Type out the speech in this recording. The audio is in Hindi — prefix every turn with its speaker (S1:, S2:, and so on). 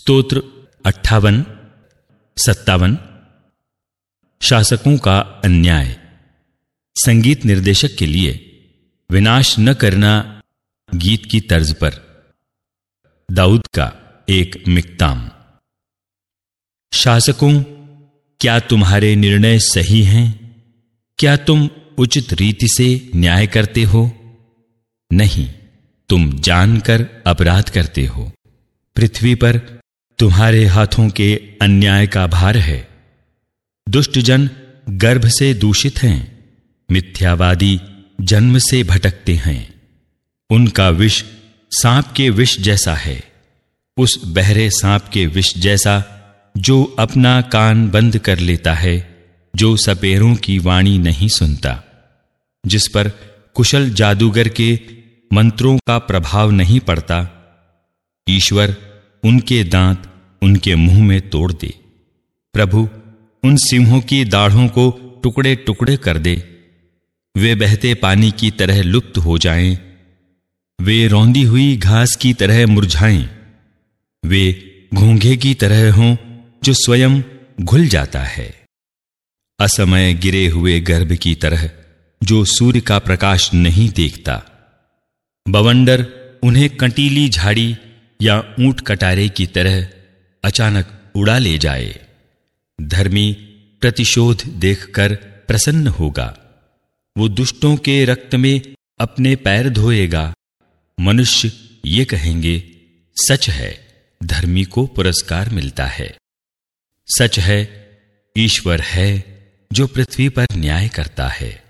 S1: स्तोत्र 58, 57। शासकों का अन्याय। संगीत निर्देशक के लिए विनाश न करना गीत की तर्ज पर दाऊद का एक मिक्ताम। शासकों, क्या तुम्हारे निर्णय सही हैं? क्या तुम उचित रीति से न्याय करते हो? नहीं, तुम जानकर अपराध करते हो। पृथ्वी पर तुम्हारे हाथों के अन्याय का भार है। दुष्ट जन गर्भ से दूषित हैं, मिथ्यावादी जन्म से भटकते हैं। उनका विष सांप के विष जैसा है, उस बहरे सांप के विष जैसा जो अपना कान बंद कर लेता है, जो सपेरों की वाणी नहीं सुनता, जिस पर कुशल जादूगर के मंत्रों का प्रभाव नहीं पड़ता। ईश्वर उनके दांत उनके मुंह में तोड़ दे। प्रभु उन सिंहों की दाढ़ों को टुकड़े टुकड़े कर दे। वे बहते पानी की तरह लुप्त हो जाएं। वे रौंदी हुई घास की तरह मुरझाएं। वे घोंघे की तरह हों जो स्वयं घुल जाता है। असमय गिरे हुए गर्भ की तरह जो सूर्य का प्रकाश नहीं देखता। बवंडर उन्हें कंटीली झाड़ी या ऊंट कटारे की तरह अचानक उड़ा ले जाए। धर्मी प्रतिशोध देखकर प्रसन्न होगा। वो दुष्टों के रक्त में अपने पैर धोएगा। मनुष्य ये कहेंगे, सच है, धर्मी को पुरस्कार मिलता है। सच है, ईश्वर है जो पृथ्वी पर न्याय करता है।